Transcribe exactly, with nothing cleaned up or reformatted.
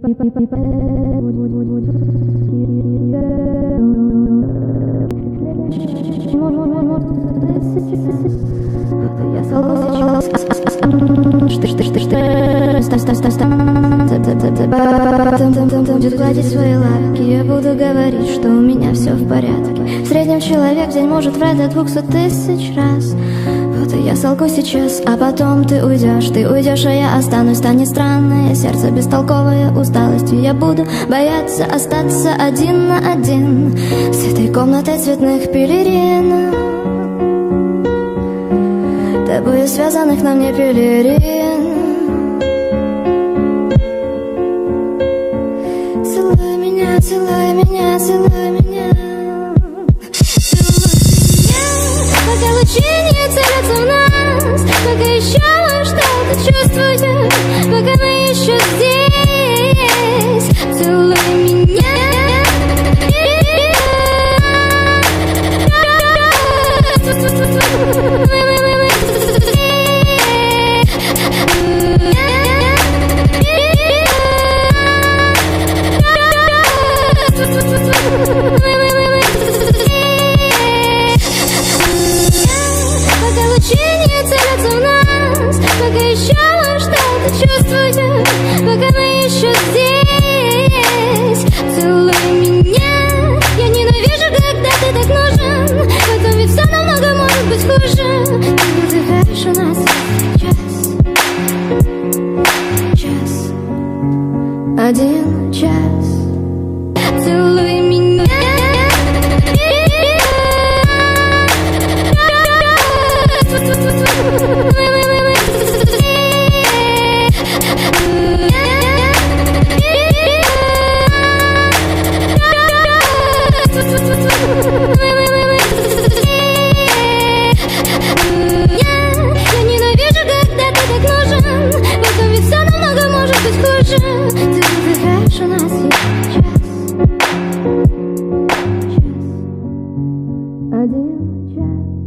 Будет гладить свои лапки, я буду говорить, что у меня все в порядке. В среднем человек в день может врать до двухсот тысяч раз. Вот и я солгу сейчас, а потом ты уйдешь. Ты уйдешь, а я останусь. Станет странное сердце, бестолковая усталостью. Я буду бояться остаться один на один с этой комнатой цветных пелерин, тобою связанных на мне пелерин. Целуй меня, целуй меня, целуй меня, целуй меня, пока лучи не целятся в нас, пока еще что-то чувствую, пока мы еще здесь. Целуй меня, пока лучи не целятся в нас, пока еще что-то чувствую, пока мы еще здесь. Целуй меня, я ненавижу, когда ты так нужен, потом ведь все намного может быть хуже. Ты выдыхаешь у нас час, час, один час. Целуй меня, я ненавижу, когда ты так нужен, потом ведь все намного может быть хуже. Ты выдыхаешь у нас час, час, один час.